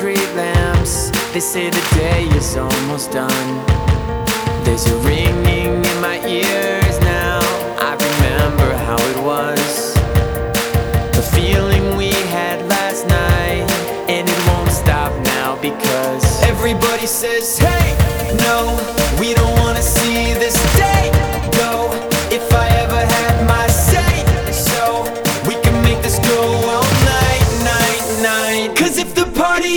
street lamps. They say the day is almost done. There's a ringing in my ears now. I remember how it was, the feeling we had last night. And it won't stop now because everybody says, hey, no, we don't want